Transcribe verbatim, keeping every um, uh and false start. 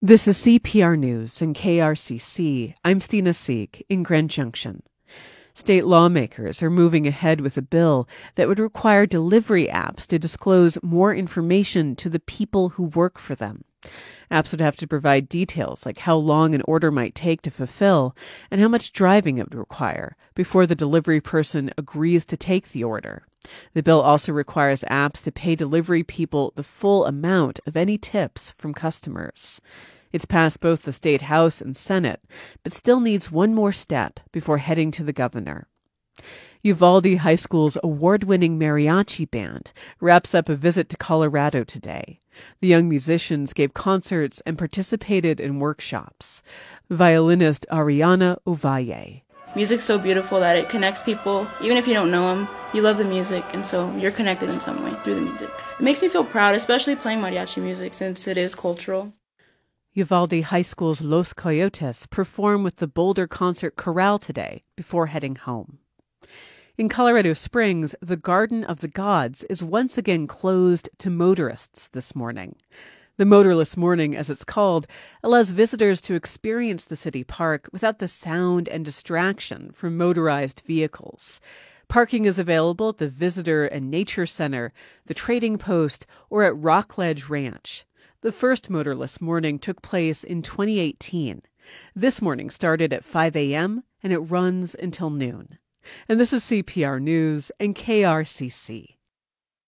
This is C P R News and K R C C. I'm Stina Sieg in Grand Junction. State lawmakers are moving ahead with a bill that would require delivery apps to disclose more information to the people who work for them. Apps would have to provide details like how long an order might take to fulfill and how much driving it would require before the delivery person agrees to take the order. The bill also requires apps to pay delivery people the full amount of any tips from customers. It's passed both the State House and Senate, but still needs one more step before heading to the governor. Uvalde High School's award-winning mariachi band wraps up a visit to Colorado today. The young musicians gave concerts and participated in workshops. Violinist Ariana Ovalle. Music's so beautiful that it connects people. Even if you don't know them, you love the music, and so you're connected in some way through the music. It makes me feel proud, especially playing mariachi music since it is cultural. Uvalde High School's Los Coyotes perform with the Boulder Concert Chorale today before heading home. In Colorado Springs, the Garden of the Gods is once again closed to motorists this morning. The Motorless Morning, as it's called, allows visitors to experience the city park without the sound and distraction from motorized vehicles. Parking is available at the Visitor and Nature Center, the Trading Post, or at Rockledge Ranch. The first Motorless Morning took place in twenty eighteen. This morning started at five a.m. and it runs until noon. And this is C P R News and K R C C.